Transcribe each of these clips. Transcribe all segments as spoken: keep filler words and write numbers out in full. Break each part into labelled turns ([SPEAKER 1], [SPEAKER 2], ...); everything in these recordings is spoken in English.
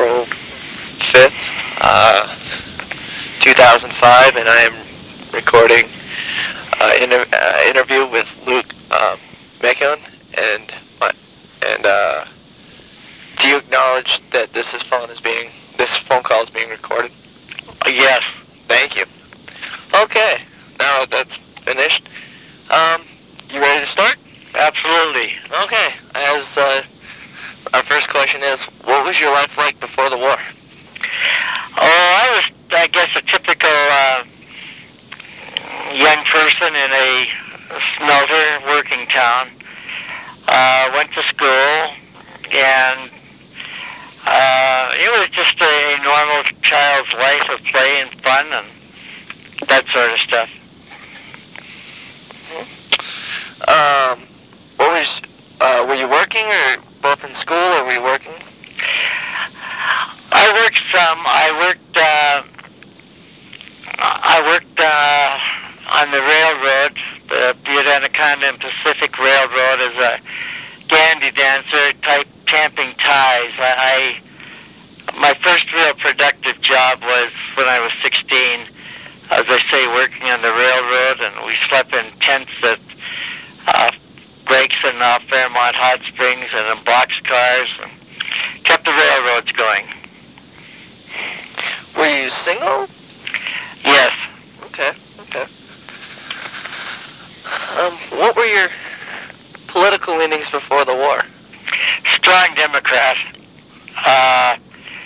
[SPEAKER 1] April fifth, uh, two thousand five, and I am recording uh, inter- uh, interview with Luke um, Mekon, and my, and uh, do you acknowledge that this is phone is being this phone call is being recorded?
[SPEAKER 2] Yes.
[SPEAKER 1] Thank you. Okay, now that that's finished, um, you ready to start?
[SPEAKER 2] Absolutely.
[SPEAKER 1] Okay, as uh, our first question is, what was your life like before the war?
[SPEAKER 2] Oh, I was, I guess, a typical uh, young person in a smelter working town. Uh, went to school, and uh, it was just a normal child's life of play and fun and that sort of stuff.
[SPEAKER 1] Um, what was, uh, were you working, or both in school, or were you working?
[SPEAKER 2] I worked some. I worked, uh, I worked, uh, on the railroad, the Butte Anaconda and Pacific Railroad, as a dandy dancer type tamping ties. I, I, my first real productive job was when I was sixteen, as I say, working on the railroad, and we slept in tents at uh, breaks in uh, Fairmont Hot Springs and in boxcars, and kept the railroads going.
[SPEAKER 1] Were you single?
[SPEAKER 2] Yes.
[SPEAKER 1] Okay, okay. Um, what were your political leanings before the war?
[SPEAKER 2] Strong Democrat. Uh,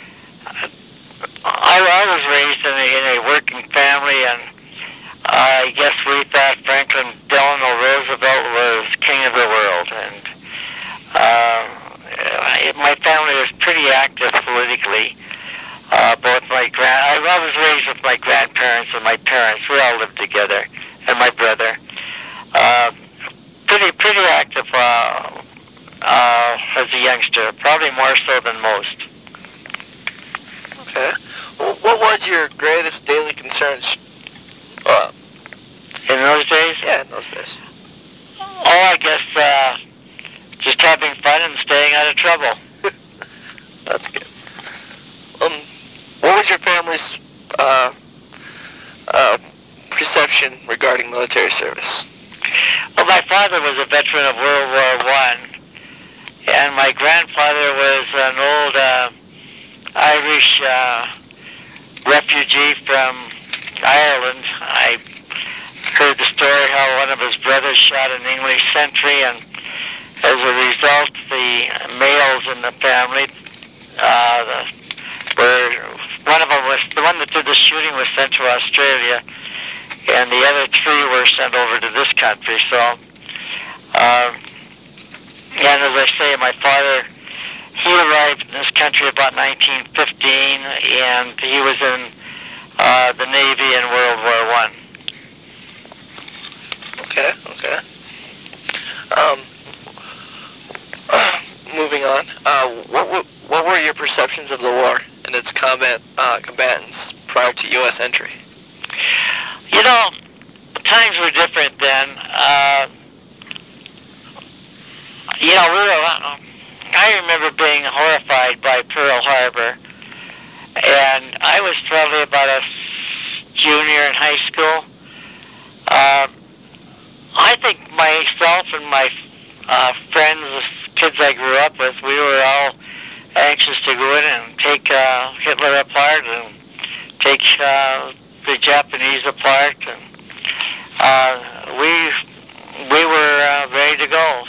[SPEAKER 2] I, I was raised in a, in a working family, and I guess we thought Franklin Delano Roosevelt was king of the world. And uh, I, my family was pretty active politically. Uh, both my grand, I, I was raised with my grandparents and my parents. We all lived together, and my brother. Uh, pretty, pretty active uh, uh, as a youngster, probably more so than most.
[SPEAKER 1] Okay. Well, what was your greatest daily concerns? Uh,
[SPEAKER 2] In those days?
[SPEAKER 1] yeah, in those days.
[SPEAKER 2] Oh, I guess uh, just having fun and staying out of trouble.
[SPEAKER 1] That's good. Um, what was your family's uh, uh, perception regarding military service?
[SPEAKER 2] Well, my father was a veteran of World War One, and my grandfather was an old uh, Irish uh, refugee from Ireland. I heard the story how one of his brothers shot an English sentry, and as a result, the males in the family, uh, the, were one of them was the one that did the shooting was sent to Australia, and the other three were sent over to this country. So, um, and as I say, my father, he arrived in this country about nineteen fifteen, and he was in uh, the Navy in World War One.
[SPEAKER 1] Okay, okay. Um, uh, moving on. Uh, what, what what were your perceptions of the war and its combat uh, combatants prior to U S entry?
[SPEAKER 2] You know, times were different then. Uh, you know, we were, I remember being horrified by Pearl Harbor, and I was probably about a junior in high school. Uh, I think myself and my uh, friends, the kids I grew up with, we were all anxious to go in and take uh, Hitler apart and take uh, the Japanese apart, and uh, we we were uh, ready to go.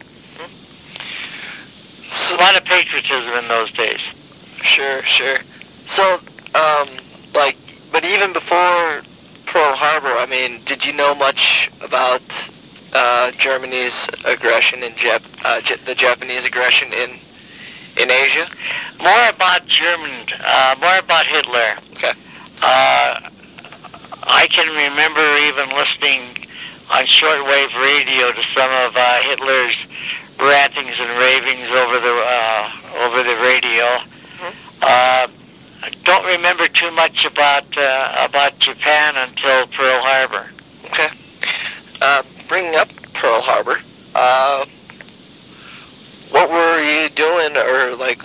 [SPEAKER 2] A lot of patriotism in those days.
[SPEAKER 1] Sure, sure. So, um, like, but even before Pearl Harbor, I mean, did you know much about uh, Germany's aggression in Jap- uh, J- the Japanese aggression in in Asia?
[SPEAKER 2] More about German, uh, more about Hitler.
[SPEAKER 1] Okay.
[SPEAKER 2] Uh, I can remember even listening on shortwave radio to some of uh, Hitler's rantings and ravings over the uh, over the radio. Mm-hmm. Uh, I don't remember too much about uh, about Japan until Pearl Harbor.
[SPEAKER 1] Okay. Uh, bringing up Pearl Harbor, uh, what were you doing, or like,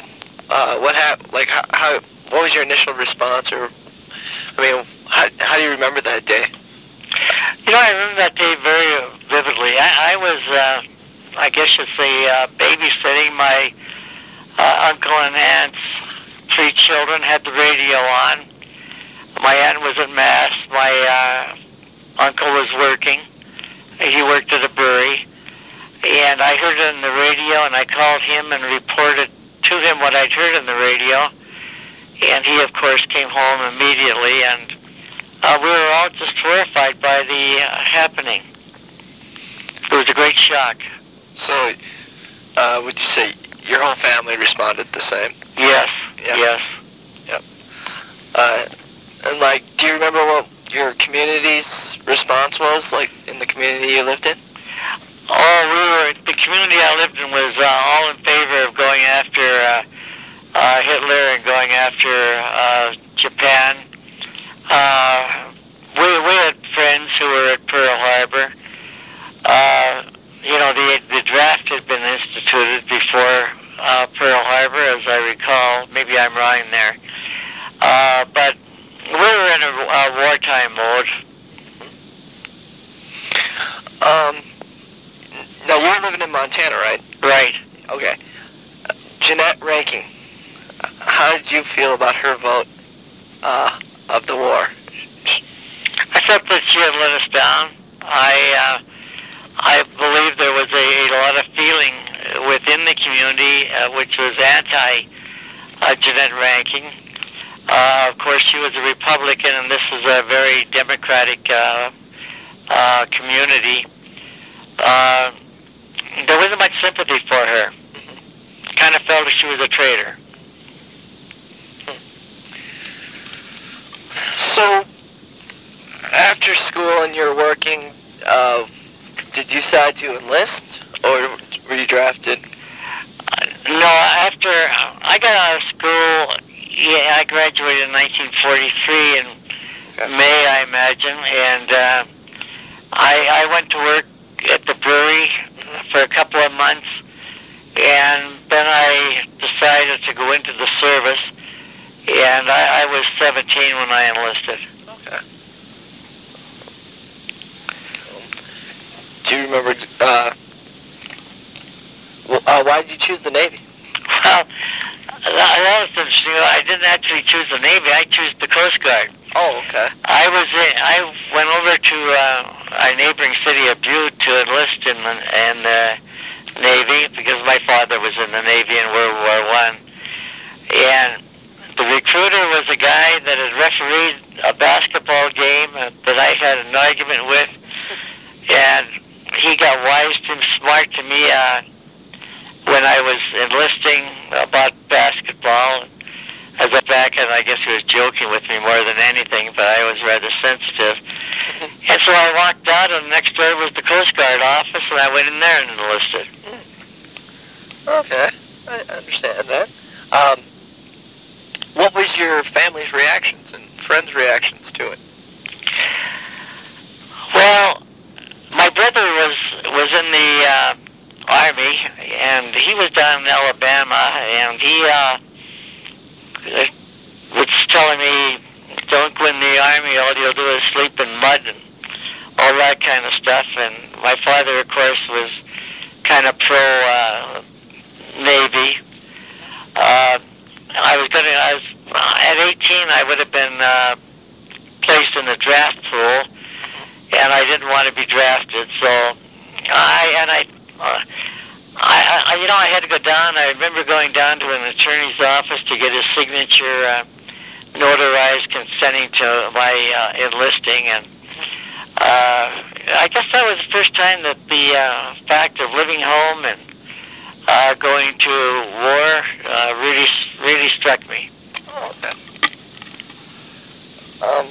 [SPEAKER 1] uh, what hap- Like how, how? What was your initial response? Or I mean, how, how do you remember that day?
[SPEAKER 2] You know, I remember that day very vividly. I, I was, uh, I guess you'd say, uh, babysitting my uh, uncle and aunt's three children. Had the radio on. My aunt was at mass. My uh, uncle was working. He worked at a brewery. And I heard it on the radio, and I called him and reported to him what I'd heard on the radio. And he, of course, came home immediately, and uh, we were all just horrified by the uh, happening. It was a great shock.
[SPEAKER 1] So, uh, would you say your whole family responded the same?
[SPEAKER 2] Yes,
[SPEAKER 1] Yeah.
[SPEAKER 2] yes.
[SPEAKER 1] Yep. Uh, and, like, do you remember what your community's response was, like, in the community you lived in?
[SPEAKER 2] Oh, we were, the community I lived in was uh, all in favor of going after uh, uh, Hitler and going after uh, Japan. Uh, we, we had friends who were at Pearl Harbor. Uh, you know, the, the draft had been instituted before uh, Pearl Harbor, as I recall. Maybe I'm wrong there. Uh, but we were in a, a wartime mode.
[SPEAKER 1] Um... Now, you were living in Montana, right?
[SPEAKER 2] Right.
[SPEAKER 1] Okay. Uh, Jeannette Rankin, how did you feel about her vote uh, of the war?
[SPEAKER 2] I felt that she had let us down. I uh, I believe there was a, a lot of feeling within the community uh, which was anti uh, Jeannette Rankin. Uh, of course, she was a Republican, and this is a very democratic uh, uh, community. Uh, there wasn't much sympathy for her. Mm-hmm. Kind of felt that she was a traitor.
[SPEAKER 1] So, after school and you're working, uh, did you decide to enlist, or were you drafted?
[SPEAKER 2] Uh, no, after I got out of school, yeah, I graduated in nineteen forty-three in okay. May, I imagine, and uh, I, I went to work at the brewery for a couple of months, and then I decided to go into the service, and I, I was seventeen when I enlisted.
[SPEAKER 1] Okay. Do you remember, uh, well, uh, why did you choose the Navy?
[SPEAKER 2] Well, that was interesting. I didn't actually choose the Navy. I chose the Coast Guard.
[SPEAKER 1] Oh, okay.
[SPEAKER 2] I was in, I went over to uh, our neighboring city of Butte to enlist in the, in the Navy because my father was in the Navy in World War One, and the recruiter was a guy that had refereed a basketball game that I had an argument with, and he got wise and smart to me uh, when I was enlisting about basketball. As a back, and I guess he was joking with me more than anything, but I was rather sensitive. And so I walked out, and next door was the Coast Guard office, and I went in there and enlisted.
[SPEAKER 1] Okay, I understand that. Um, what was your family's reactions and friends' reactions to it?
[SPEAKER 2] Well, my brother was was in the uh, Army, and he was down in Alabama, and he uh, was telling me, don't go in the Army, all you'll do is sleep in mud and all that kind of stuff. And my father, of course, was kind of pro uh, Navy. Uh, I was going to, I was, at eighteen, I would have been uh, placed in the draft pool, and I didn't want to be drafted. So I, and I, uh, I, I, you know, I had to go down. I remember going down to an attorney's office to get his signature uh, notarized, consenting to my uh, enlisting, and uh, I guess that was the first time that the uh, fact of living home and uh, going to war uh, really, really struck me.
[SPEAKER 1] Oh, okay. Um.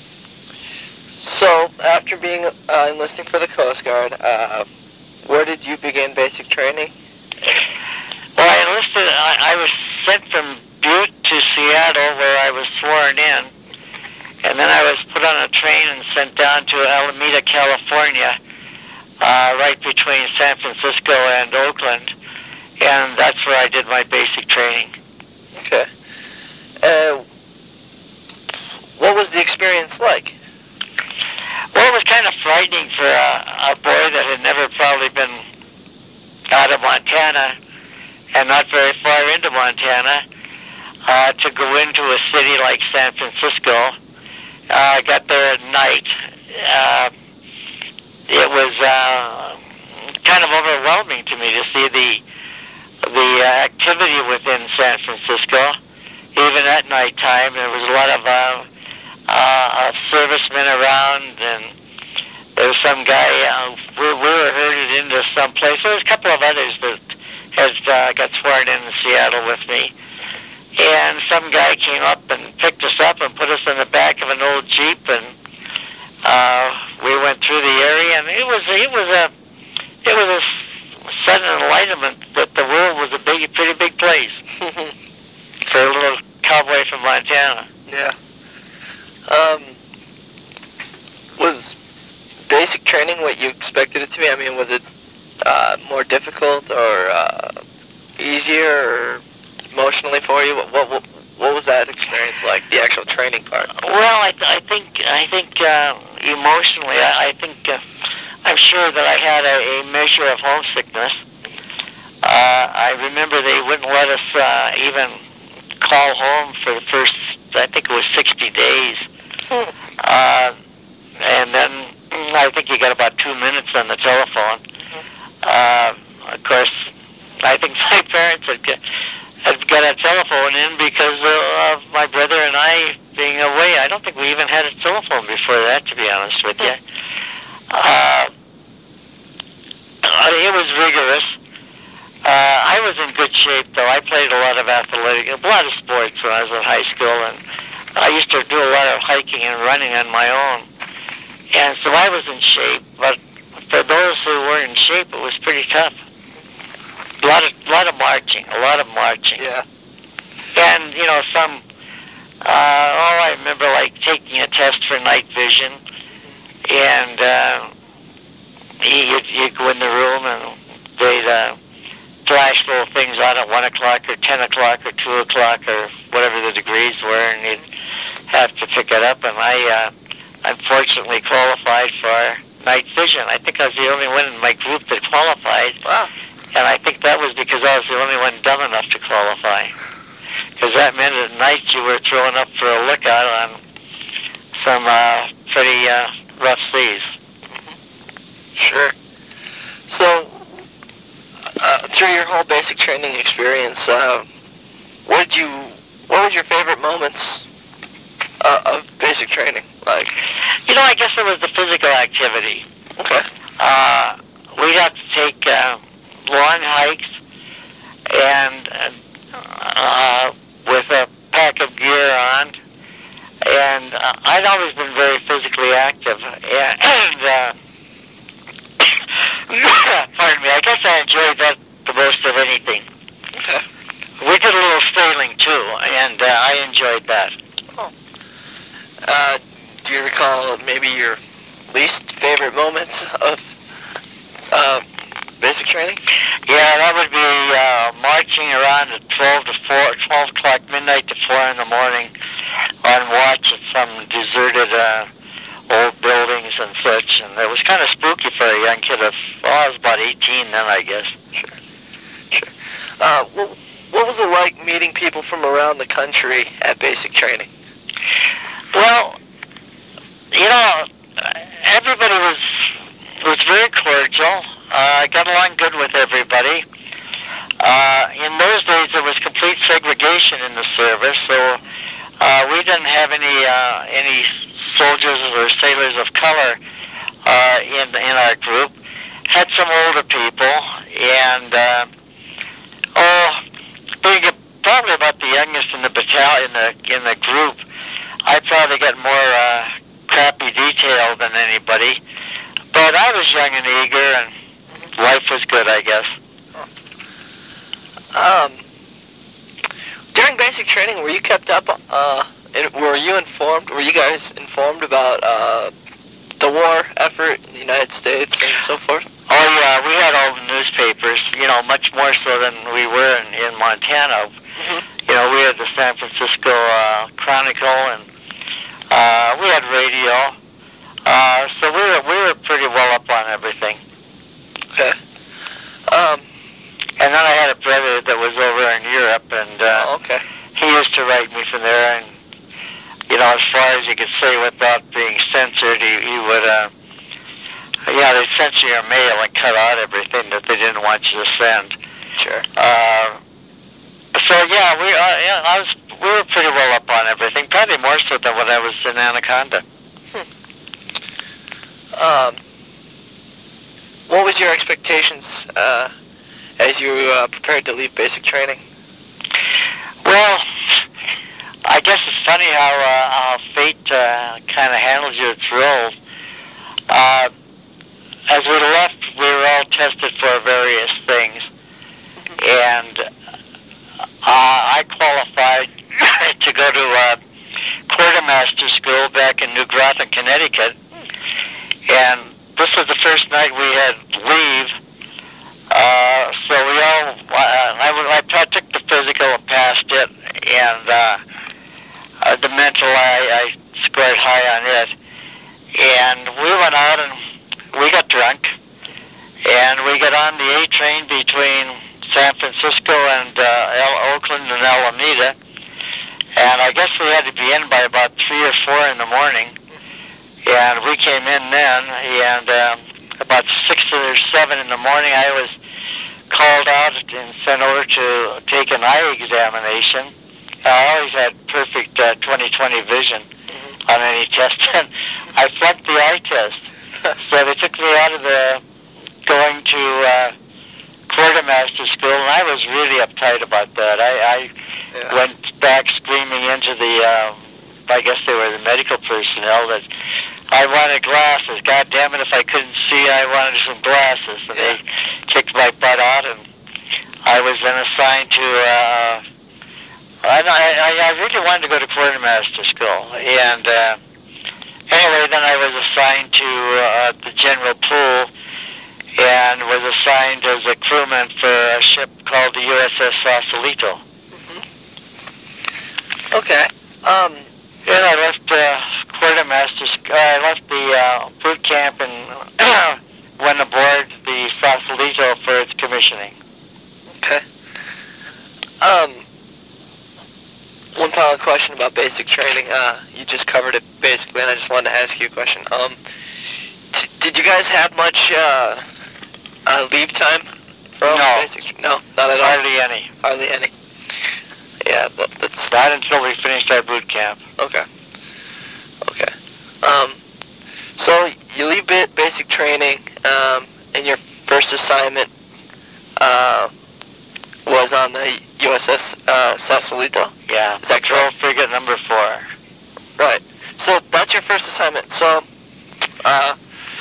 [SPEAKER 1] So, after being uh, enlisting for the Coast Guard, uh, where did you begin basic training?
[SPEAKER 2] Well, I enlisted, I, I was sent from Butte to Seattle, where I was sworn in, and then I was put on a train and sent down to Alameda, California, uh, right between San Francisco and Oakland, and that's where I did my basic training.
[SPEAKER 1] Okay. Uh, what was the experience like?
[SPEAKER 2] Well, it was kind of frightening for a, a boy that had never probably been out of Montana and not very far into Montana uh, to go into a city like San Francisco. I uh, got there at night. Uh, it was uh, kind of overwhelming to me to see the the uh, activity within San Francisco, even at nighttime. There was a lot of uh, uh, servicemen around, and there was some guy. Uh, we, we were herded into some place. There was a couple of others that had uh, got sworn in in Seattle with me, and some guy came up and picked us up and put us in the back of an old Jeep, and uh, we went through the area, and it was it was a it was a sudden enlightenment that the world was a big, pretty big place for a little cowboy from Montana.
[SPEAKER 1] Yeah. Um, was basic training what you expected it to be? I mean, was it uh, more difficult or uh, easier or emotionally for you? What, what what was that experience like? The actual training part?
[SPEAKER 2] Well, I, I think I think uh, emotionally, I, I think uh, I'm sure that I had a, a measure of homesickness. Uh, I remember they wouldn't let us uh, even call home for the first, I think it was sixty days. Uh, and then I think you got about two minutes on the telephone. Uh, of course, I think my parents had got, had got a telephone in because of my brother and I being away. I don't think we even had a telephone before that, to be honest with you. Uh, it was rigorous. Uh, I was in good shape, though. I played a lot of athletic, a lot of sports when I was in high school, and I used to do a lot of hiking and running on my own. And so I was in shape, but for those who weren't in shape, it was pretty tough. A lot of, lot of marching, a lot of marching.
[SPEAKER 1] Yeah.
[SPEAKER 2] And, you know, some, uh, oh, I remember, like, taking a test for night vision, and uh, you, you go in the room, and they'd uh, flash little things on at one o'clock or ten o'clock or two o'clock or whatever the degrees were, and you'd have to pick it up. And I, uh, unfortunately, qualified for night vision. I think I was the only one in my group that qualified.
[SPEAKER 1] Wow.
[SPEAKER 2] And I think that was because I was the only one dumb enough to qualify. Because that meant at night you were throwing up for a lookout on some uh, pretty uh, rough seas.
[SPEAKER 1] Sure. So, uh, through your whole basic training experience, uh, what did you? What was your favorite moments uh, of basic training? Like,
[SPEAKER 2] you know, I guess it was the physical activity.
[SPEAKER 1] Okay.
[SPEAKER 2] Uh, we'd have to take uh, long hikes, and uh, with a pack of gear on, and uh, I'd always been very physically active, and uh, pardon me, I guess I enjoyed that the most of anything.
[SPEAKER 1] Okay.
[SPEAKER 2] We did a little sailing too, and uh, I enjoyed that.
[SPEAKER 1] Oh. Uh, do you recall maybe your least favorite moments of uh, basic training?
[SPEAKER 2] Yeah, that would be uh, marching around at twelve to four, twelve o'clock midnight to four in the morning on watch at some deserted uh, old buildings and such, and it was kind of spooky for a young kid of, well, I was about eighteen then, I guess.
[SPEAKER 1] Sure, sure. Uh, what, what was it like meeting people from around the country at basic training?
[SPEAKER 2] Well, you know, everybody was was very cordial. Uh, I got along good with everybody. Uh, in those days, there was complete segregation in the service, so uh, we didn't have any uh, any soldiers or sailors of color uh, in in our group. Had some older people, and uh, oh, being probably about the youngest in the battalion, in the in the group, I probably got more uh, crappy detail than anybody. But I was young and eager, and life was good, I guess.
[SPEAKER 1] Um, during basic training, were you kept up? Uh, and were you informed? Were you guys informed about uh, the war effort in the United States and so forth?
[SPEAKER 2] Oh yeah, we had all the newspapers. You know, much more so than we were in, in Montana. Mm-hmm. You know, we had the San Francisco uh, Chronicle, and uh, we had radio. Uh, so we were we were pretty well up on everything.
[SPEAKER 1] Okay. Um,
[SPEAKER 2] and then I had a brother that was over in Europe, and uh,
[SPEAKER 1] oh, okay.
[SPEAKER 2] he used to write me from there. And you know, as far as you could say without being censored, he, he would. Uh, yeah, they'd censor your mail and cut out everything that they didn't want you to send.
[SPEAKER 1] Sure.
[SPEAKER 2] Uh, so yeah, we uh, yeah, I was we were pretty well up on everything. Probably more so than when I was in Anaconda.
[SPEAKER 1] Hmm. Um, what was your expectations uh, as you uh, prepared to leave basic training?
[SPEAKER 2] Well, I guess it's funny how, uh, how fate uh, kind of handles you its roles. Uh, as we left, we were all tested for various things, and uh, I qualified to go to uh, quartermaster school back in New Groton, Connecticut, and this was the first night we had leave. Uh, so we all, uh, I, I took the physical and passed it, and uh, uh, the mental, I, I scored high on it. And we went out and we got drunk, and we got on the A train between San Francisco and uh, El- Oakland and Alameda, and I guess we had to be in by about three or four in the morning, and we came in then, and um, about six or seven in the morning I was called out and sent over to take an eye examination. I always had perfect uh, twenty twenty vision mm-hmm. on any test, and I flunked the eye test. So they took me out of the going to uh, quartermaster school, and I was really uptight about that. I, I yeah. went back screaming into the, um, I guess they were the medical personnel, that I wanted glasses. God damn it, if I couldn't see, I wanted some glasses. And yeah. they kicked my butt out, and I was then assigned to, uh, I, I, I really wanted to go to quartermaster school. And uh, anyway, then I was assigned to uh, the general pool, and was assigned as a crewman for a ship called the U S S Sausalito.
[SPEAKER 1] Mm-hmm. Okay. Um,
[SPEAKER 2] then I left uh, quartermaster. Uh, I left the uh, boot camp and went aboard the Sausalito for its commissioning.
[SPEAKER 1] Okay. Um, one final question about basic training. Uh, you just covered it basically, and I just wanted to ask you a question. Um, t- did you guys have much uh, uh, leave time?
[SPEAKER 2] From
[SPEAKER 1] no. Basic, no, not at all.
[SPEAKER 2] Hardly any.
[SPEAKER 1] Hardly any. Yeah, that, that's
[SPEAKER 2] not until we finished our boot camp.
[SPEAKER 1] Okay. Okay. Um, so you leave basic training, um, and your first assignment uh, was on the U S S uh, Sausalito?
[SPEAKER 2] Yeah.
[SPEAKER 1] Is that
[SPEAKER 2] Patrol
[SPEAKER 1] correct?
[SPEAKER 2] frigate number four.
[SPEAKER 1] Right. So that's your first assignment. So, uh,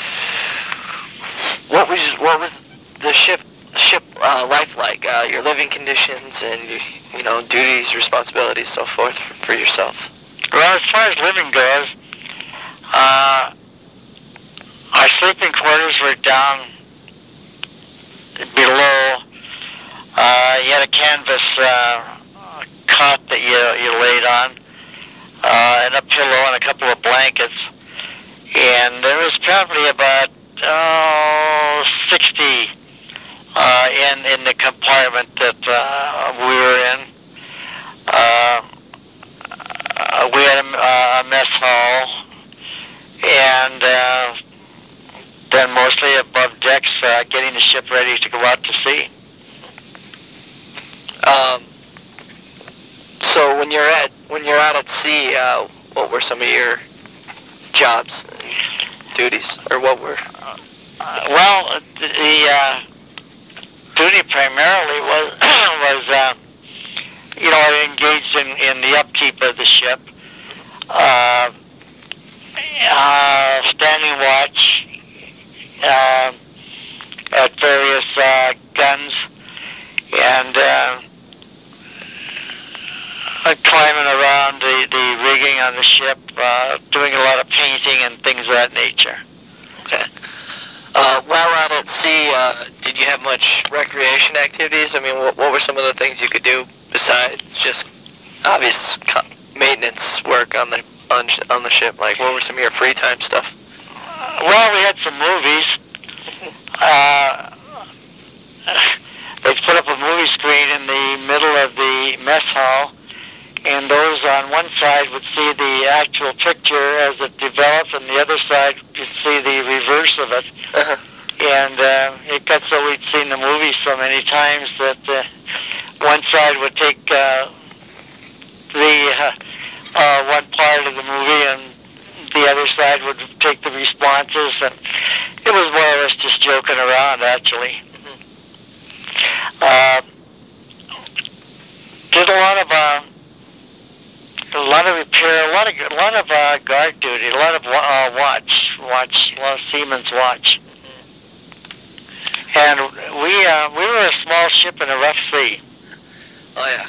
[SPEAKER 1] what was what was the ship ship uh, life like? Uh, your living conditions and you know duties, responsibilities, so forth for yourself.
[SPEAKER 2] Well, as far as living goes, uh, our sleeping quarters were down below. Uh, you had a canvas uh, cot that you you laid on, uh, and a pillow and a couple of blankets, and there was probably about oh sixty uh, in in the compartment that uh, we were in. Uh, uh, we had a, a mess hall, and uh, then mostly above decks, uh, getting the ship ready to go out to sea.
[SPEAKER 1] Um, so when you're at when you're out at sea, uh, what were some of your jobs and duties, or what were?
[SPEAKER 2] Uh, well, the uh, duty primarily was was uh, you know engaged in, in the upkeep of the ship, uh, uh, standing watch uh, at various uh, guns, and uh, climbing around the, the rigging on the ship, uh, doing a lot of painting and things of that nature.
[SPEAKER 1] Okay. Uh, while out at sea, uh, you have much recreation activities? I mean, what, what were some of the things you could do besides just obvious co- maintenance work on the on, sh- on the ship? Like, what were some of your free time stuff?
[SPEAKER 2] Well, we had some movies. Uh, they put up a movie screen in the middle of the mess hall, and those on one side would see the actual picture as it developed, and the other side would see the reverse of it.
[SPEAKER 1] Uh-huh.
[SPEAKER 2] And uh, it got so we'd seen the movie so many times that uh, one side would take uh, the uh, uh, one part of the movie, and the other side would take the responses, and it was more or less just joking around, actually.
[SPEAKER 1] Mm-hmm.
[SPEAKER 2] Uh, did a lot of uh, a lot of repair, a lot of a lot of uh, guard duty, a lot of uh, watch, watch, a lot of seamen's watch. And we uh, we were a small ship in a rough sea.
[SPEAKER 1] Oh yeah.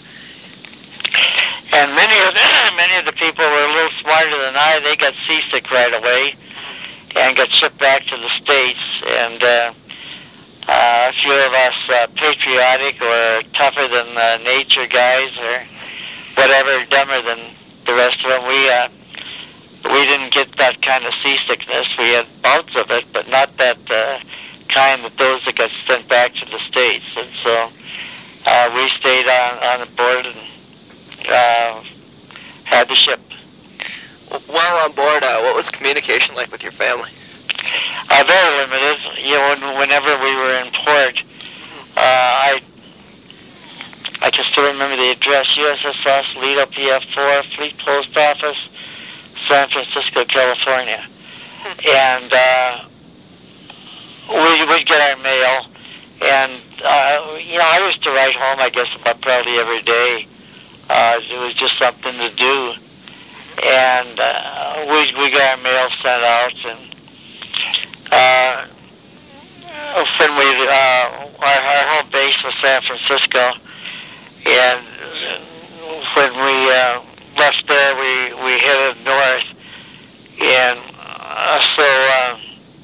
[SPEAKER 2] And many of the, many of the people were a little smarter than I. They got seasick right away and got shipped back to the States. And uh, uh, a few of us uh, patriotic or tougher than uh, nature guys or whatever, dumber than the rest of them, we uh, we didn't get that kind of seasickness. We had bouts of it, but not that uh, kind that those that got sent back to the States. And so uh, we stayed on, on board and uh, had the ship.
[SPEAKER 1] While on board, uh, what was communication like with your family?
[SPEAKER 2] Uh, very limited. You know, when, whenever we were in port, uh, I I can still remember the address: U S S S Lido P F four, Fleet Post Office, San Francisco, California. And uh, we would get our mail, and uh, you know, I used to write home, I guess, about probably every day. Uh, it was just something to do, and uh, we we got our mail sent out, and uh, when we uh, our, our home base was San Francisco, and when we uh, left there, we we headed north, and uh, so uh,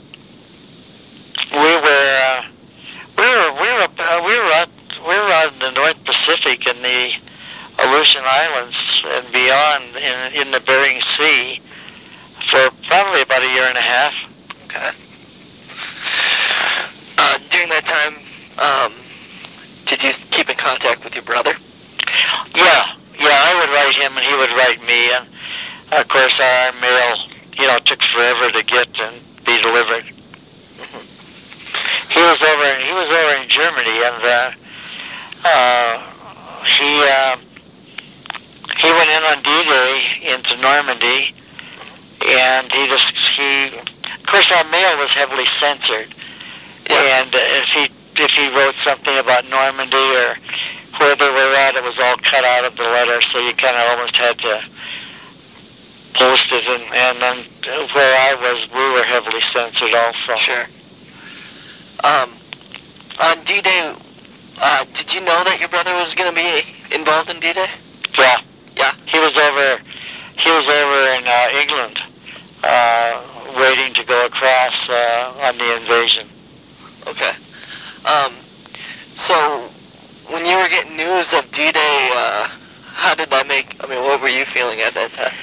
[SPEAKER 2] we were uh, we were we were uh, we were out we were out in the North Pacific in the Aleutian Islands and beyond in, in the Bering Sea for probably about a year and a half.
[SPEAKER 1] Okay. Uh, during that time, um, did you keep in contact with your brother?
[SPEAKER 2] Yeah, yeah, I would write him and he would write me, and of course our mail, you know, took forever to get and be delivered. Mm-hmm. He was over, he was over in Germany, and uh, uh, he. Uh, He went in on D-Day into Normandy, and he just, he, of course our mail was heavily censored, yeah. And uh, if he if he wrote something about Normandy or where they were at, it was all cut out of the letter, so you kind of almost had to post it, and, and then where I was, we were heavily censored also.
[SPEAKER 1] Sure. Um, on D-Day, uh, did you know that your brother was going to be involved in D-Day?
[SPEAKER 2] Yeah.
[SPEAKER 1] Yeah.
[SPEAKER 2] He was over. He was over in uh, England, uh, waiting to go across uh, on the invasion.
[SPEAKER 1] Okay. Um. So, when you were getting news of D-Day, uh, how did that make? I mean, what were you feeling at that time?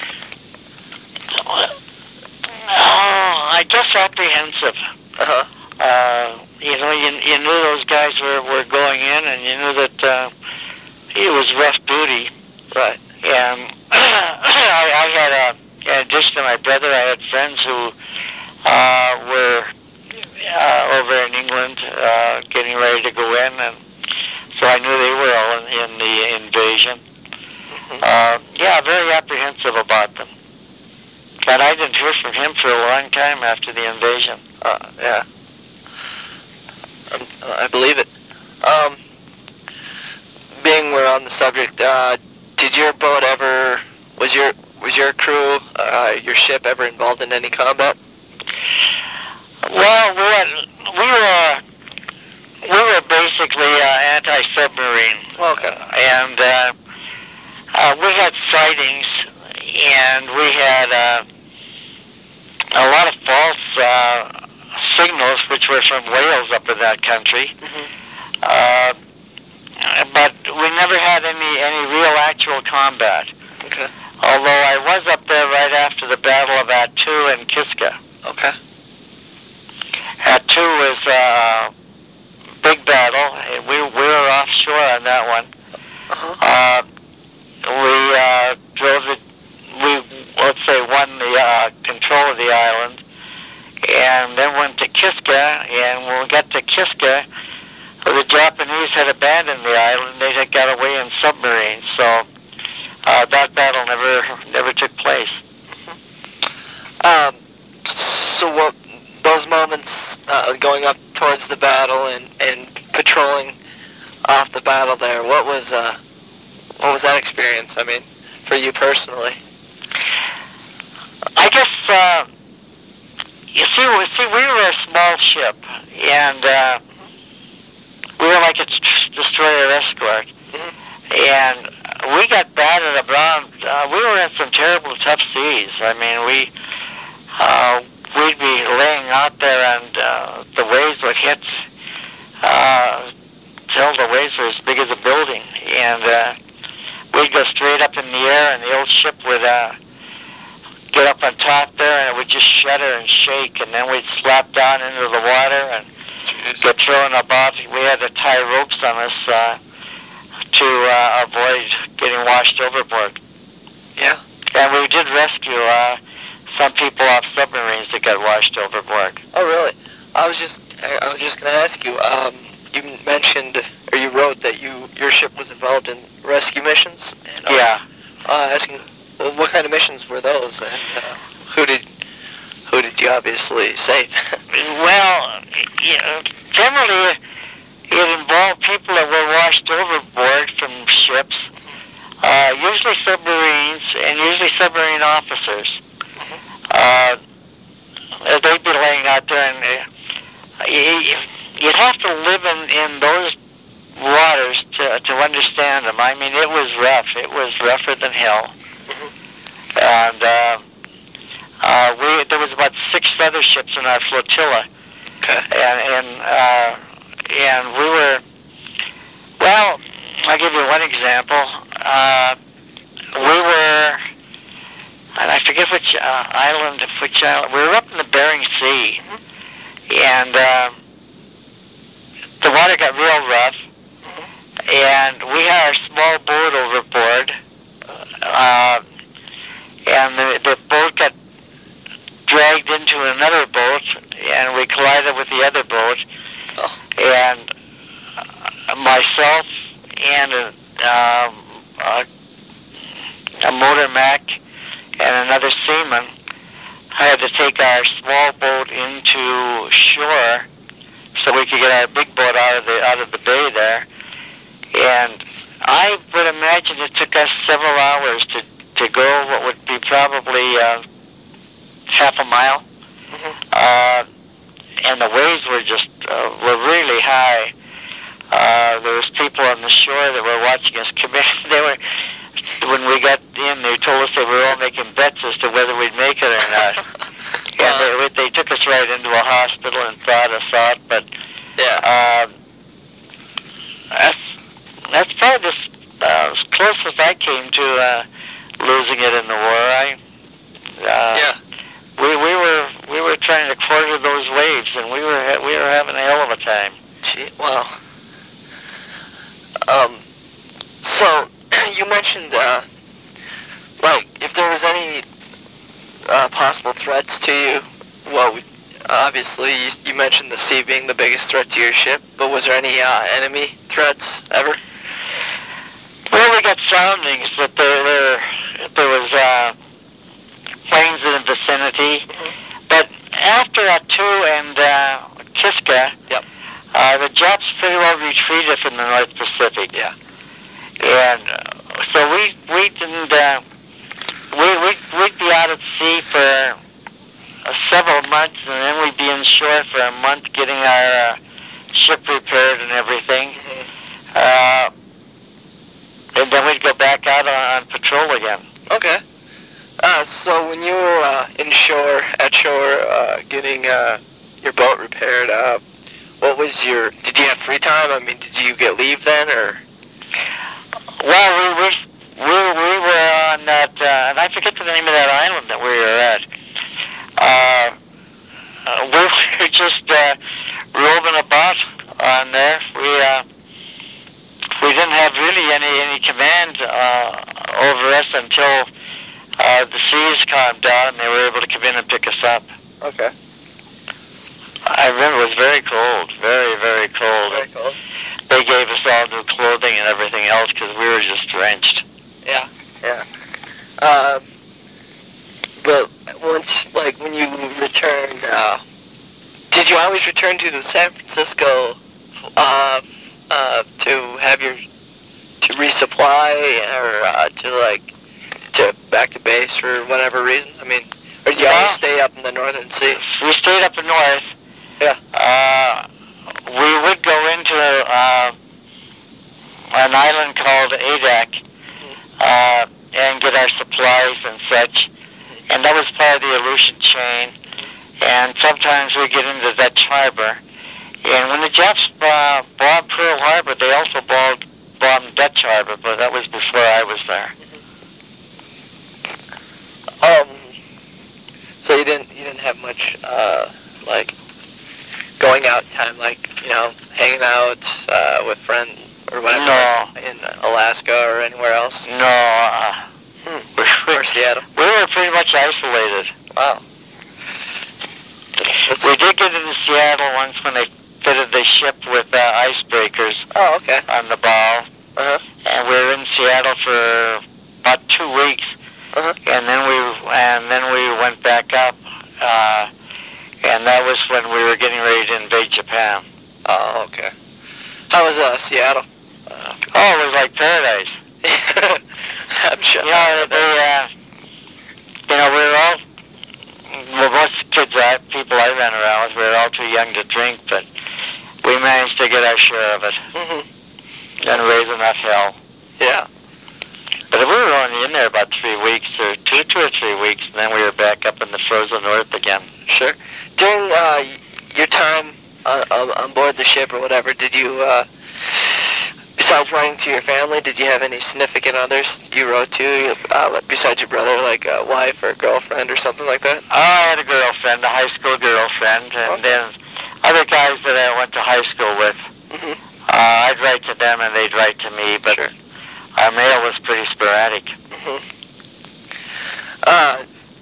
[SPEAKER 2] Oh, I guess apprehensive.
[SPEAKER 1] Uh-huh.
[SPEAKER 2] Uh You know, you you knew those guys were were going in, and you knew that uh, it was rough duty.
[SPEAKER 1] Right.
[SPEAKER 2] And I, I had, a, in addition to my brother, I had friends who uh, were uh, over in England uh, getting ready to go in, and so I knew they were all in, in the invasion. Mm-hmm. Uh, yeah, very apprehensive about them. But I didn't hear from him for a long time after the invasion.
[SPEAKER 1] Uh, yeah. Um, I believe it. Um, being we're on the subject, uh, did your boat ever, was your was your crew, uh, your ship ever involved in any combat?
[SPEAKER 2] Well, we were we were, we were basically uh, anti-submarine.
[SPEAKER 1] Okay.
[SPEAKER 2] And uh, uh, we had sightings, and we had uh, a lot of false uh, signals, which were from whales up in that country. Mm-hmm. Uh, but we never had any, any real actual combat.
[SPEAKER 1] Okay.
[SPEAKER 2] Although I was up there right after the Battle of Attu and Kiska.
[SPEAKER 1] Okay.
[SPEAKER 2] Attu was a big battle. We, we were offshore on that one.
[SPEAKER 1] Uh-huh.
[SPEAKER 2] Uh, we uh, drove the, we, let's say, won the uh, control of the island, and then went to Kiska, and when we got to Kiska, the Japanese had abandoned the island. They had got away in submarines, so uh, that battle never never took place.
[SPEAKER 1] Um, so what, those moments uh, going up towards the battle and, and patrolling off the battle there, what was uh, what was that experience? I mean, for you personally?
[SPEAKER 2] I guess, uh, you see, we, see, we were a small ship, and uh, we were like a destroyer escort,
[SPEAKER 1] Mm-hmm.
[SPEAKER 2] and we got battered around. Uh, we were in some terrible, tough seas. I mean, we, uh, we'd be laying out there, and uh, the waves would hit, uh, till the waves were as big as a building, and uh, we'd go straight up in the air, and the old ship would uh, get up on top there, and it would just shudder and shake, and then we'd slap down into the water and
[SPEAKER 1] Jeez.
[SPEAKER 2] get thrown about. We had to tie ropes on us uh, to uh, avoid getting washed overboard.
[SPEAKER 1] Yeah.
[SPEAKER 2] And we did rescue uh, some people off submarines that got washed overboard.
[SPEAKER 1] Oh, really? I was just I I was just going to ask you. Um, you mentioned or you wrote that you your ship was involved in rescue missions. And, uh,
[SPEAKER 2] Yeah.
[SPEAKER 1] Uh, asking, well, what kind of missions were those, and uh, who did who did you obviously save?
[SPEAKER 2] Well, you know, generally it involved people that were washed overboard from ships, uh, usually submarines, and usually submarine officers. Uh, they'd be laying out there, and uh, you, you'd have to live in, in those waters to, to understand them. I mean, it was rough. It was rougher than hell. And uh, uh, we there was about six other ships in our flotilla,
[SPEAKER 1] Okay.
[SPEAKER 2] and and uh, and we were. Well, I'll give you one example. Uh, we were, and I forget which uh, island, which island. We were up in the Bering Sea, and uh, the water got real rough, and we had our small boat overboard. Uh, And the, the boat got dragged into another boat, and we collided with the other boat.
[SPEAKER 1] Oh.
[SPEAKER 2] And uh, myself and a, um, a, a motor mech and another seaman had to take our small boat into shore so we could get our big boat out of the out of the bay there. And I would imagine it took us several hours to. to go what would be probably uh, half a mile.
[SPEAKER 1] Mm-hmm.
[SPEAKER 2] Uh, and the waves were just, uh, were really high. Uh, there was people on the shore that were watching us come in. They were, when we got in, they told us they were all making bets as to whether we'd make it or not. And they, they took us right into a hospital and thawed us out, but
[SPEAKER 1] Yeah.
[SPEAKER 2] uh, that's, that's probably as, uh, as close as I came to uh, losing it in the war. I, uh,
[SPEAKER 1] Yeah.
[SPEAKER 2] we we were we were trying to quarter those waves, and we were we were having a hell of a time.
[SPEAKER 1] Gee, wow. Um. So you mentioned, uh, like, if there was any uh, possible threats to you. Well, we, obviously you, you mentioned the sea being the biggest threat to your ship, but was there any uh, enemy threats ever?
[SPEAKER 2] Well, we got soundings that there there, there was uh, planes in the vicinity,
[SPEAKER 1] Mm-hmm.
[SPEAKER 2] but after Attu and uh, Kiska,
[SPEAKER 1] Yep.
[SPEAKER 2] uh, the Japs pretty well retreated from the North Pacific.
[SPEAKER 1] Yeah.
[SPEAKER 2] And uh, so we we didn't uh, we we we'd be out at sea for uh, several months, and then we'd be in shore for a month getting our uh, ship repaired and everything.
[SPEAKER 1] Mm-hmm.
[SPEAKER 2] Uh, and then we'd go back out on, on patrol again.
[SPEAKER 1] Okay. Uh, so when you were uh, in shore, at shore, uh, getting uh, your boat repaired, uh, what was your, did you have free time? I mean, did you get leave then, or?
[SPEAKER 2] Well, we we we, we command uh, over us until uh, the seas calmed down and they were able to come in and pick us up.
[SPEAKER 1] Okay.
[SPEAKER 2] I remember it was very cold, very, very cold.
[SPEAKER 1] Very cold.
[SPEAKER 2] They gave us all new clothing and everything else because we were just drenched.
[SPEAKER 1] Yeah, yeah. Um, but once, like, when you returned, uh, did you always return to San Francisco uh, uh, to have your, to resupply or uh, to, like, to back to base for whatever reasons? I mean, or did you
[SPEAKER 2] Yeah.
[SPEAKER 1] always stay up in the northern sea?
[SPEAKER 2] We stayed up in north.
[SPEAKER 1] Yeah.
[SPEAKER 2] Uh, we would go into uh, an island called Adak uh, and get our supplies and such. And that was part of the Aleutian chain. And sometimes we get into Dutch Harbor. And when the Japs uh, bombed Pearl Harbor, they also bombed, bombed Dutch Harbor, but that was before I was there.
[SPEAKER 1] Um, so you didn't, you didn't have much, uh, like, going out time, like, you know, hanging out uh, with friends or whatever,
[SPEAKER 2] No.
[SPEAKER 1] in Alaska or anywhere else?
[SPEAKER 2] No, uh,
[SPEAKER 1] Hmm. Or Seattle?
[SPEAKER 2] we were pretty much isolated.
[SPEAKER 1] Wow. That's,
[SPEAKER 2] We did get into Seattle once when they fitted the ship with uh, icebreakers
[SPEAKER 1] oh, okay.
[SPEAKER 2] on the bow.
[SPEAKER 1] Uh-huh.
[SPEAKER 2] And we were in Seattle for about two weeks.
[SPEAKER 1] Uh-huh.
[SPEAKER 2] And then we and then we went back up. Uh, and that was when we were getting ready to invade Japan.
[SPEAKER 1] Oh, okay. How was uh, Seattle?
[SPEAKER 2] Uh, oh, it was like paradise.
[SPEAKER 1] I'm sure.
[SPEAKER 2] You know, they, uh, you know, we were all, well, most kids, I, people I ran around with, we were all too young to drink, but we managed to get our share of it
[SPEAKER 1] Mm-hmm.
[SPEAKER 2] and raise enough hell.
[SPEAKER 1] Yeah.
[SPEAKER 2] But we were only in there about three weeks, or two, two or three weeks, and then we were back up in the frozen north again.
[SPEAKER 1] Sure. During uh, your time on, on, on board the ship or whatever, did you, uh, besides writing to your family, did you have any significant others you wrote to, uh, besides your brother, like a wife or a girlfriend or something like that?
[SPEAKER 2] I had a girlfriend, a high school girlfriend, and
[SPEAKER 1] Okay.
[SPEAKER 2] then other guys that I went to high school with.
[SPEAKER 1] Mm-hmm.
[SPEAKER 2] Uh, I'd write to them and they'd write to me, but
[SPEAKER 1] Sure.
[SPEAKER 2] our mail was pretty sporadic.
[SPEAKER 1] Mm-hmm. Uh,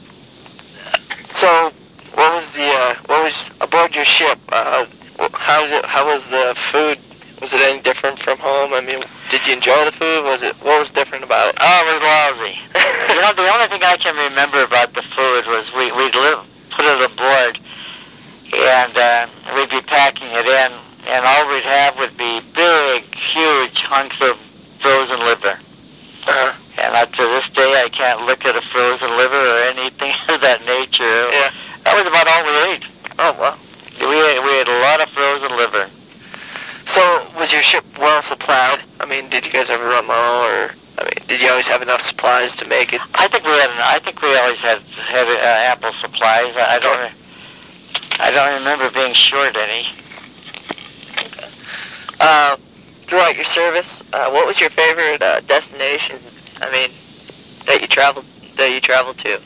[SPEAKER 1] so, what was the, uh, what was, aboard your ship, uh, how, how was the food? Was it any different from home? I mean, did you enjoy the food? Was it, what was different about it?
[SPEAKER 2] Oh, it was lousy. You know, the only thing I can remember about the food was we, we'd live, put it aboard, and uh, we'd be packing it in, and all we'd have would be big, huge hunks of frozen liver.
[SPEAKER 1] Uh-huh.
[SPEAKER 2] And uh, to this day, I can't look at a frozen liver or anything of that nature.
[SPEAKER 1] Yeah.
[SPEAKER 2] That was about all we ate.
[SPEAKER 1] Oh, wow.
[SPEAKER 2] We ate, we ate a lot of frozen liver.
[SPEAKER 1] So, was your ship well supplied? I mean, did you guys ever run low, or, I mean, did you always have enough supplies to make it?
[SPEAKER 2] I think we had. I think we always had had uh, ample supplies. I, I don't. re- I don't remember being short any.
[SPEAKER 1] Uh, throughout your service, uh, what was your favorite uh, destination? I mean, that you traveled that you traveled to?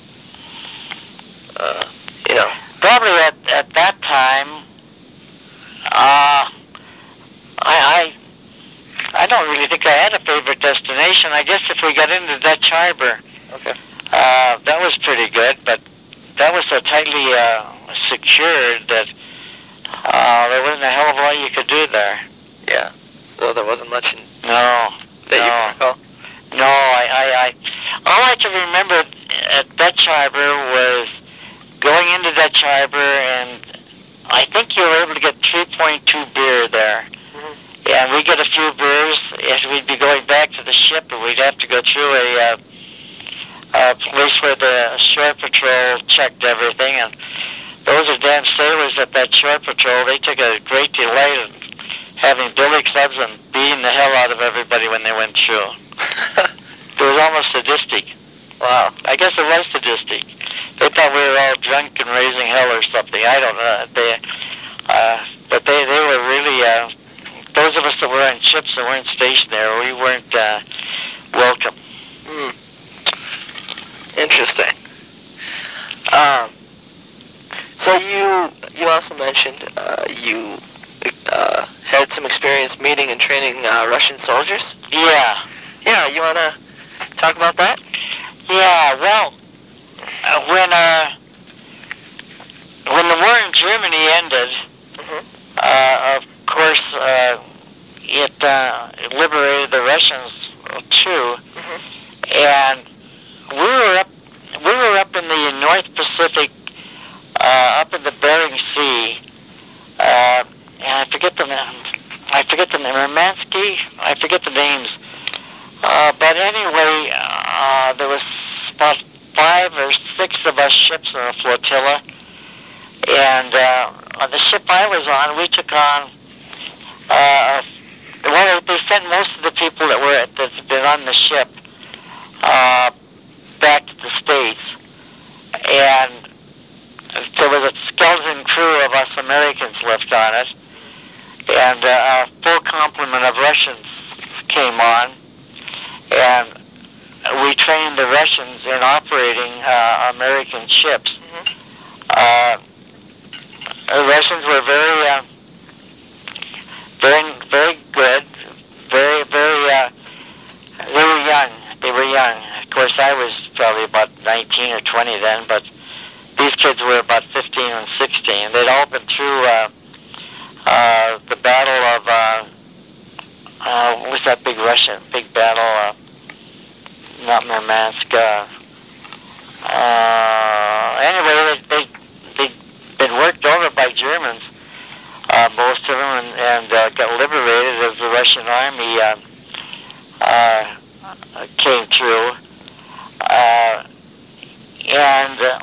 [SPEAKER 1] Uh, you know.
[SPEAKER 2] Probably at at that time. Uh, I, I I don't really think I had a favorite destination. I guess if we got into Dutch Harbor,
[SPEAKER 1] Okay.
[SPEAKER 2] uh, that was pretty good, but that was so tightly uh, secured that uh, there wasn't a hell of a lot you could do there.
[SPEAKER 1] Yeah. So there wasn't much in,
[SPEAKER 2] No,
[SPEAKER 1] that you
[SPEAKER 2] no,
[SPEAKER 1] can recall?
[SPEAKER 2] no. I, I, I, all I can remember at Dutch Harbor was going into Dutch Harbor, and I think you were able to get three point two beer there. And we'd get a few beers, and we'd be going back to the ship, and we'd have to go through a, uh, a place where the shore patrol checked everything, and those are damn sailors at that shore patrol. They took a great delight in having billy clubs and beating the hell out of everybody when they went through. It was almost sadistic.
[SPEAKER 1] Wow.
[SPEAKER 2] I guess it was sadistic. They thought we were all drunk and raising hell or something. I don't know. They, uh, but they, they were really... Uh, Those of us that were on ships that weren't stationed there, we weren't uh, welcome.
[SPEAKER 1] Hmm. Interesting. Um, so you you also mentioned uh, you uh, had some experience meeting and training uh, Russian soldiers?
[SPEAKER 2] Yeah.
[SPEAKER 1] Yeah, you want to talk about that?
[SPEAKER 2] Yeah, well, uh, when uh, when the war in Germany ended,
[SPEAKER 1] Mm-hmm.
[SPEAKER 2] uh, of course, uh, it, uh, it liberated the Russians too,
[SPEAKER 1] Mm-hmm.
[SPEAKER 2] and we were up we were up in the North Pacific, uh, up in the Bering Sea, uh, and I forget the I forget the name, Murmansky, I forget the names. Uh, but anyway, uh, there was about five or six of us ships in a flotilla, and uh, on the ship I was on, we took on, uh, well, they sent most of the people that were that's been on the ship uh, back to the States, and there was a skeleton crew of us Americans left on it, and uh, a full complement of Russians came on. And we trained the Russians in operating uh, American ships.
[SPEAKER 1] Mm-hmm.
[SPEAKER 2] Uh, the Russians were very, uh, very, very good. Very, very. Uh, they were young. They were young. Of course, I was probably about nineteen or twenty then, but these kids were about fifteen and sixteen. They'd all been through uh, uh, the battle of. Uh, Uh, what was that big Russian, big battle, uh, not Murmansk, uh, uh, anyway, they, they, they'd been worked over by Germans, uh, most of them, and, and uh, got liberated as the Russian army uh, uh, came through, uh, and uh,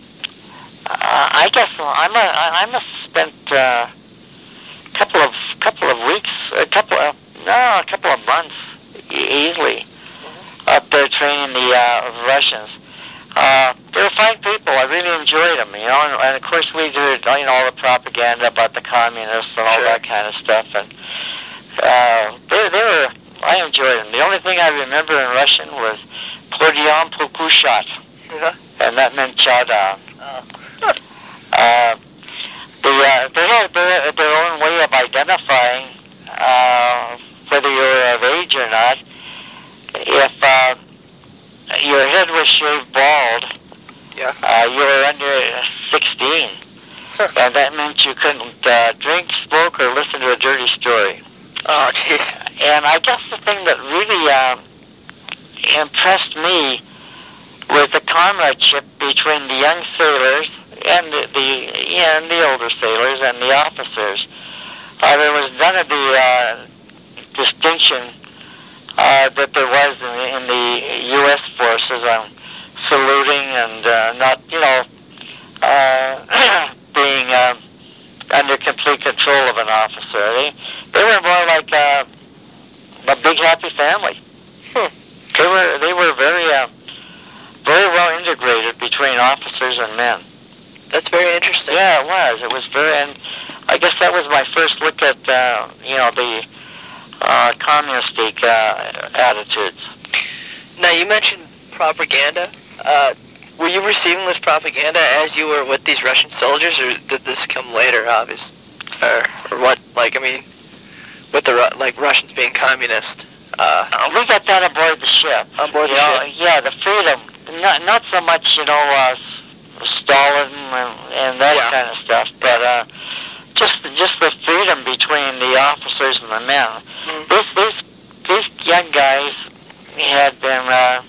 [SPEAKER 2] I guess I'm a, I must have spent a uh, couple of, couple of weeks, a couple of, No, a couple of months, easily, mm-hmm. up there training the uh, Russians. Uh, they were fine people. I really enjoyed them, you know, and, and of course we did, you know, all the propaganda about the communists and all
[SPEAKER 1] Sure.
[SPEAKER 2] that kind of stuff, and uh, they, they were, I enjoyed them. The only thing I remember in Russian was Podiyam Pokushat,
[SPEAKER 1] Yeah.
[SPEAKER 2] and that meant chow down.
[SPEAKER 1] Oh.
[SPEAKER 2] uh, they, uh, they had their, their own way of identifying uh, whether you're of age or not. If uh, your head was shaved bald,
[SPEAKER 1] Yeah.
[SPEAKER 2] uh, you were under sixteen,
[SPEAKER 1] Huh.
[SPEAKER 2] and that meant you couldn't uh, drink, smoke, or listen to a dirty story.
[SPEAKER 1] Oh, geez.
[SPEAKER 2] And I guess the thing that really um, impressed me was the comradeship between the young sailors and the, the and the older sailors and the officers. Uh, there was none of the uh, distinction uh, that there was in the, in the U S forces on saluting and uh, not, you know, uh, being uh, under complete control of an officer. They, they were more like uh, a big happy family.
[SPEAKER 1] Hmm.
[SPEAKER 2] They were they were very uh, very well integrated between officers and men.
[SPEAKER 1] That's very interesting.
[SPEAKER 2] Yeah, it was. It was very, and I guess that was my first look at, uh, you know, the uh, communistic uh, attitudes.
[SPEAKER 1] Now, you mentioned propaganda. Uh, were you receiving this propaganda as you were with these Russian soldiers, or did this come later, obviously? Or, or what, like, I mean, with the, Ru- like, Russians being communist? Uh,
[SPEAKER 2] Uh, we got that aboard the ship.
[SPEAKER 1] On board the
[SPEAKER 2] You know,
[SPEAKER 1] ship?
[SPEAKER 2] Yeah, the freedom. Not not so much, you know, uh, Stalin and, and that
[SPEAKER 1] Yeah.
[SPEAKER 2] kind of stuff, but uh, just just the freedom between the officers and the men.
[SPEAKER 1] Mm-hmm.
[SPEAKER 2] These these these young guys had been uh,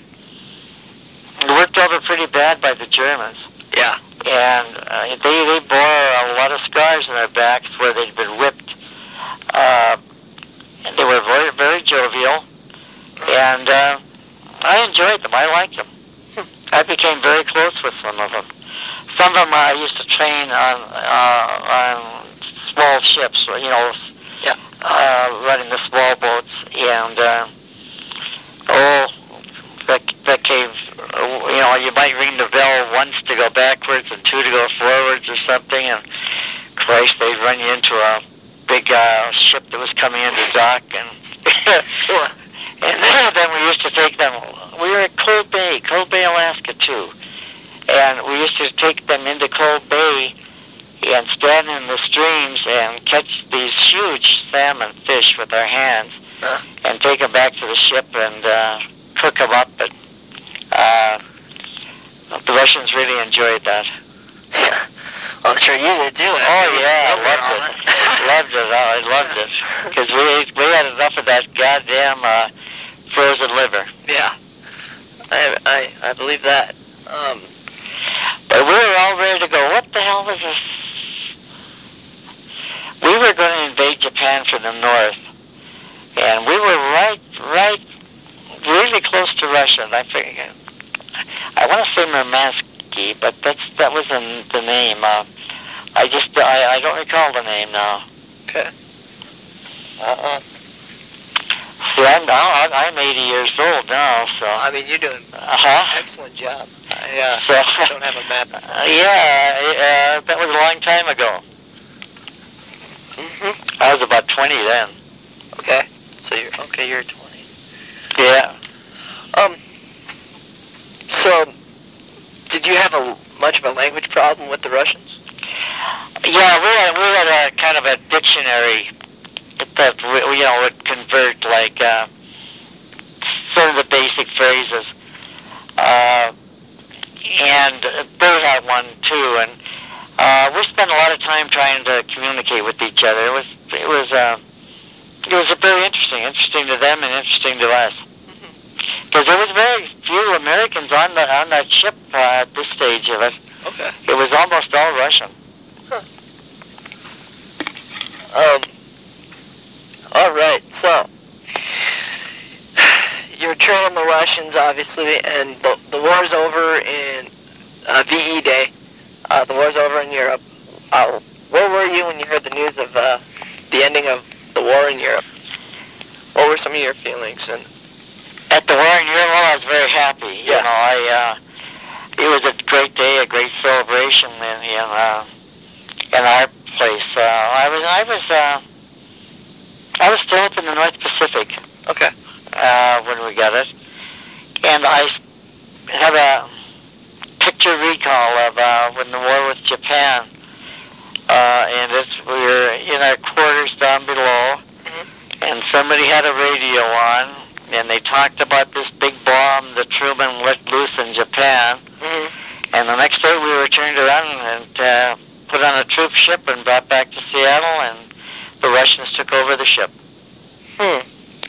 [SPEAKER 2] worked over pretty bad by the Germans,
[SPEAKER 1] yeah.
[SPEAKER 2] and uh, they they bore a lot of scars on their backs where they'd been whipped. Uh, and they were very very jovial, and uh, I enjoyed them. I liked them. I became very close with some of them. Some of them I used to train on uh, on small ships, you know,
[SPEAKER 1] Yeah.
[SPEAKER 2] uh, running the small boats, and uh, oh, that that came. You know, you might ring the bell once to go backwards and two to go forwards or something, and Christ, they'd run you into a big uh, ship that was coming into dock, and and then we used to take them. We were at Cold Bay, Cold Bay, Alaska, too. And we used to take them into Cold Bay and stand in the streams and catch these huge salmon fish with our hands uh. and take them back to the ship and uh, cook them up. But uh, the Russians really enjoyed that.
[SPEAKER 1] Yeah. Well, I'm sure you did too.
[SPEAKER 2] Oh yeah, I loved it. loved it. Oh, I loved it because we we had enough of that goddamn uh, frozen liver.
[SPEAKER 1] Yeah, I I I believe that. Um,
[SPEAKER 2] but we were all ready to go. What the hell was this? We were going to invade Japan from the north, and we were right, right, really close to Russia. And I figured, I want to say Murmansk. But that's that wasn't the name. Uh, I just I, I don't recall the name now.
[SPEAKER 1] Okay. Uh-uh.
[SPEAKER 2] See, I'm now I'm eighty years old now, so
[SPEAKER 1] I mean you're doing
[SPEAKER 2] uh-huh.
[SPEAKER 1] an excellent job. I uh,
[SPEAKER 2] so,
[SPEAKER 1] don't have a map.
[SPEAKER 2] Uh, yeah, uh, that was a long time ago.
[SPEAKER 1] Mhm.
[SPEAKER 2] I was about twenty then.
[SPEAKER 1] Okay. So you're okay. You're twenty.
[SPEAKER 2] Yeah.
[SPEAKER 1] Um. So. Did you have a much of a language problem with the Russians?
[SPEAKER 2] Yeah, we had, we had a kind of a dictionary that we, you know would convert like uh, some of the basic phrases, uh, and they had one too. And uh, we spent a lot of time trying to communicate with each other. It was it was uh, it was very interesting, interesting to them and interesting to us. Because there was very few Americans on the on that ship uh, at this stage of it.
[SPEAKER 1] Okay.
[SPEAKER 2] It was almost all Russian.
[SPEAKER 1] Huh. Um. All right. So you're training the Russians, obviously, and the the war's over in uh, V E Day. Uh, the war's over in Europe. Uh, where were you when you heard the news of uh, the ending of the war in Europe? What were some of your feelings? And
[SPEAKER 2] At the war in Europe, well, I was very happy. You
[SPEAKER 1] Yeah.
[SPEAKER 2] know, I uh, it was a great day, a great celebration in in, uh, in our place. Uh, I was I was uh, I was still up in the North Pacific
[SPEAKER 1] okay.
[SPEAKER 2] uh, when we got it, and I have a picture recall of uh, when the war with Japan, uh, and it's we were in our quarters down below,
[SPEAKER 1] Mhm.
[SPEAKER 2] and somebody had a radio on. And they talked about this big bomb that Truman let loose in Japan.
[SPEAKER 1] Mhm.
[SPEAKER 2] And the next day we were turned around and uh, put on a troop ship and brought back to Seattle, and the Russians took over the ship.
[SPEAKER 1] Hmm.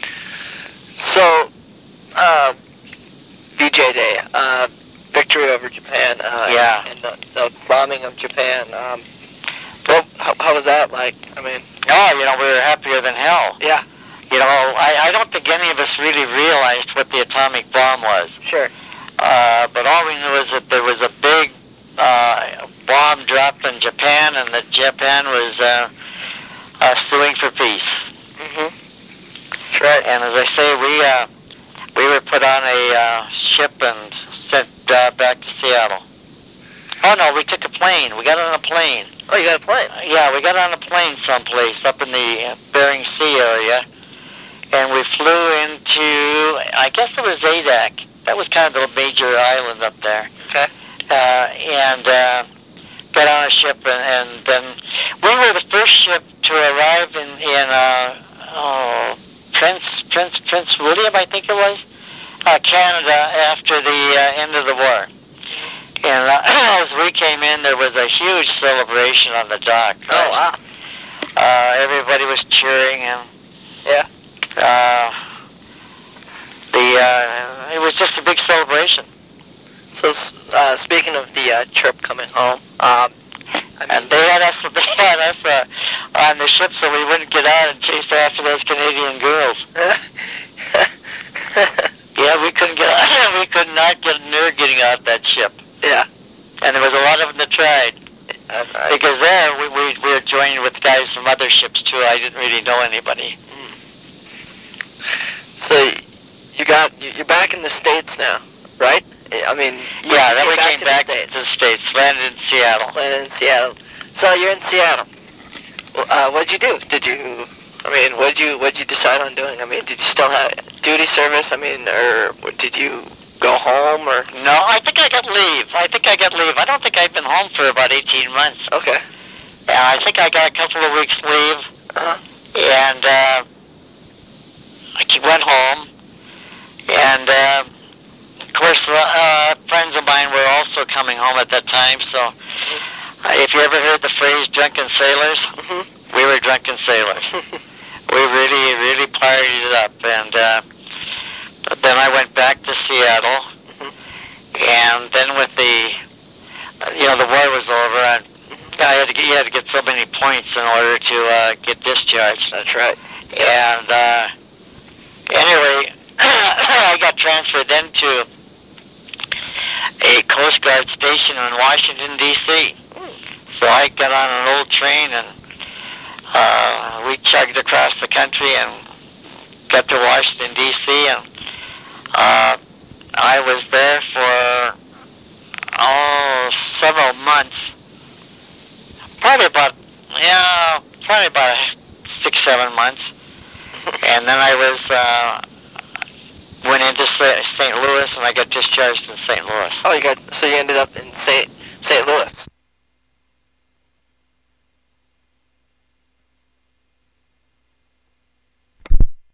[SPEAKER 1] So, uh, V J Day, uh, victory over Japan. Uh,
[SPEAKER 2] Yeah.
[SPEAKER 1] And the, the bombing of Japan. Um, well, how, how was that like? I mean,
[SPEAKER 2] Oh, you know, we were happier than hell.
[SPEAKER 1] yeah.
[SPEAKER 2] You know, I, I don't think any of us really realized what the atomic bomb was.
[SPEAKER 1] Sure.
[SPEAKER 2] Uh, but all we knew is that there was a big uh, bomb dropped in Japan, and that Japan was uh, uh, suing for peace.
[SPEAKER 1] Mhm. That's right.
[SPEAKER 2] And as I say, we uh, we were put on a uh, ship and sent uh, back to Seattle. Oh no, we took a plane. We got on a plane.
[SPEAKER 1] Oh, you got a plane?
[SPEAKER 2] Uh, yeah, we got on a plane someplace up in the uh, Bering Sea area, and we flew into, I guess it was Adak. That was kind of the major island up there.
[SPEAKER 1] Okay.
[SPEAKER 2] Uh, and uh, got on a ship, and, and then we were the first ship to arrive in in uh, oh, Prince Prince Prince William, I think it was, uh, Canada after the uh, end of the war. And uh, as we came in, there was a huge celebration on the dock.
[SPEAKER 1] Oh, wow.
[SPEAKER 2] Uh, everybody was cheering, and
[SPEAKER 1] Yeah.
[SPEAKER 2] uh, the uh, it was just a big celebration.
[SPEAKER 1] So, uh, speaking of the uh, trip coming home, um, I mean,
[SPEAKER 2] And they had us, they had us uh, on the ship so we wouldn't get out and chase after those Canadian girls. Yeah, we couldn't get out. We could not get near getting out that ship.
[SPEAKER 1] yeah.
[SPEAKER 2] And there was a lot of them that tried.
[SPEAKER 1] Uh, I-
[SPEAKER 2] Because there, we, we, we were joined with guys from other ships, too. I didn't really know anybody.
[SPEAKER 1] So you got you- you're back in the States now, right? I mean, you
[SPEAKER 2] Yeah, then
[SPEAKER 1] came
[SPEAKER 2] we
[SPEAKER 1] back
[SPEAKER 2] came
[SPEAKER 1] to
[SPEAKER 2] back
[SPEAKER 1] the States.
[SPEAKER 2] to the States, landed in Seattle.
[SPEAKER 1] Landed in Seattle. So you're in Seattle. Well, uh, what'd you do? Did you? I mean, what'd you what'd you decide on doing? I mean, did you still have duty service? I mean, or did you go home or?
[SPEAKER 2] No, I think I got leave. I think I got leave. I don't think I've been home for about eighteen months.
[SPEAKER 1] Okay.
[SPEAKER 2] Yeah, I think I got a couple of weeks leave.
[SPEAKER 1] Uh-huh.
[SPEAKER 2] And uh, I went home, and uh, of course, uh, friends of mine were also coming home at that time. So, uh, if you ever heard the phrase "drunken sailors,"
[SPEAKER 1] Mm-hmm.
[SPEAKER 2] we were drunken sailors. We really, really partied it up, and uh, but then I went back to Seattle,
[SPEAKER 1] Mm-hmm.
[SPEAKER 2] and then with the, you know, the war was over, and I had to get, you had to get so many points in order to uh, get discharged.
[SPEAKER 1] That's right.
[SPEAKER 2] And uh, anyway, I got transferred then to a Coast Guard station in Washington, D C So I got on an old train, and uh, we chugged across the country and got to Washington, D C And uh, I was there for, oh, several months. Probably about, yeah, probably about six, seven months. And then I was, uh, went into Saint Louis, and I got discharged in Saint Louis.
[SPEAKER 1] Oh, you got so you ended up in Saint Saint Louis.